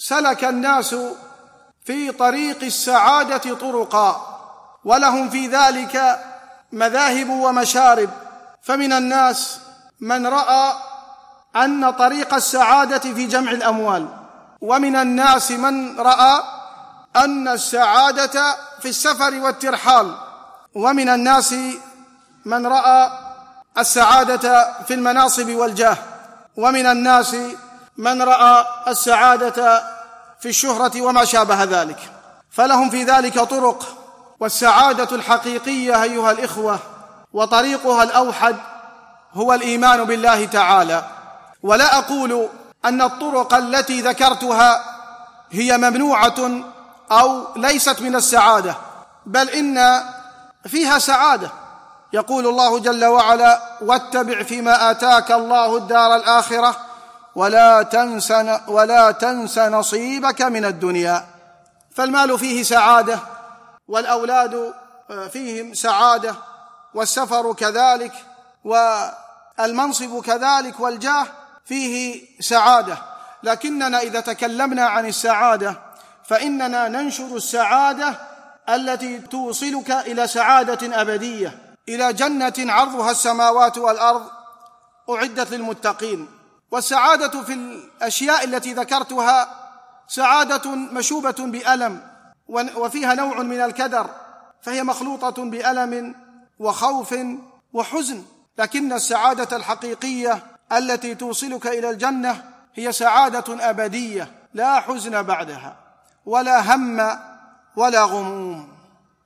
سلك الناس في طريق السعادة طرقا، ولهم في ذلك مذاهب ومشارب. فمن الناس من رأى أن طريق السعادة في جمع الأموال، ومن الناس من رأى أن السعادة في السفر والترحال، ومن الناس من رأى السعادة في المناصب والجاه، ومن الناس من رأى السعادة في الشهرة وما شابه ذلك. فلهم في ذلك طرق، والسعادة الحقيقية أيها الإخوة وطريقها الأوحد هو الإيمان بالله تعالى. ولا أقول أن الطرق التي ذكرتها هي ممنوعة أو ليست من السعادة، بل إن فيها سعادة. يقول الله جل وعلا: واتبع فيما آتاك الله الدار الآخرة ولا تنس نصيبك من الدنيا. فالمال فيه سعادة، والأولاد فيهم سعادة، والسفر كذلك، والمنصب كذلك، والجاه فيه سعادة. لكننا إذا تكلمنا عن السعادة فإننا ننشر السعادة التي توصلك إلى سعادة أبدية، إلى جنة عرضها السماوات والأرض أعدت للمتقين. والسعادة في الأشياء التي ذكرتها سعادة مشوبة بألم، وفيها نوع من الكدر، فهي مخلوطة بألم وخوف وحزن. لكن السعادة الحقيقية التي توصلك إلى الجنة هي سعادة أبدية لا حزن بعدها، ولا هم ولا غموم.